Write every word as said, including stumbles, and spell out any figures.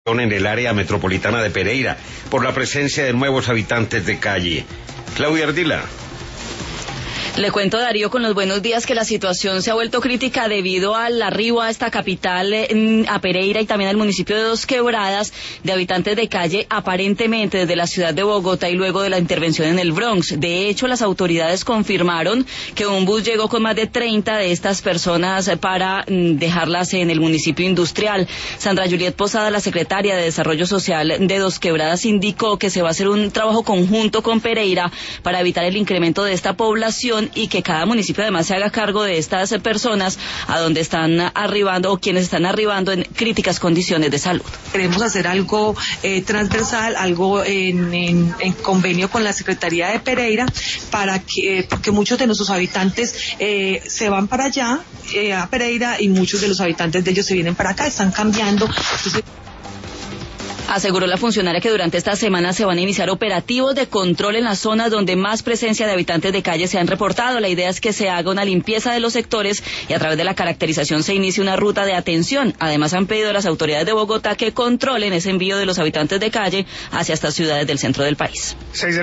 en el área metropolitana de Pereira por la presencia de nuevos habitantes de calle. Claudia Ardila. Le cuento, Darío, con los buenos días, que la situación se ha vuelto crítica debido al arribo a esta capital, a Pereira, y también al municipio de Dos Quebradas, de habitantes de calle, aparentemente desde la ciudad de Bogotá y luego de la intervención en el Bronx. De hecho, las autoridades confirmaron que un bus llegó con más de treinta de estas personas para dejarlas en el municipio industrial. Sandra Juliet Posada, la secretaria de Desarrollo Social de Dos Quebradas, indicó que se va a hacer un trabajo conjunto con Pereira para evitar el incremento de esta población y que cada municipio además se haga cargo de estas personas a donde están arribando o quienes están arribando en críticas condiciones de salud. Queremos hacer algo eh, transversal, algo en, en, en convenio con la Secretaría de Pereira, para que, eh, porque muchos de nuestros habitantes eh, se van para allá, eh, a Pereira, y muchos de los habitantes de ellos se vienen para acá, están cambiando. Entonces, aseguró la funcionaria que durante esta semana se van a iniciar operativos de control en las zonas donde más presencia de habitantes de calle se han reportado. La idea es que se haga una limpieza de los sectores y a través de la caracterización se inicie una ruta de atención. Además, han pedido a las autoridades de Bogotá que controlen ese envío de los habitantes de calle hacia estas ciudades del centro del país.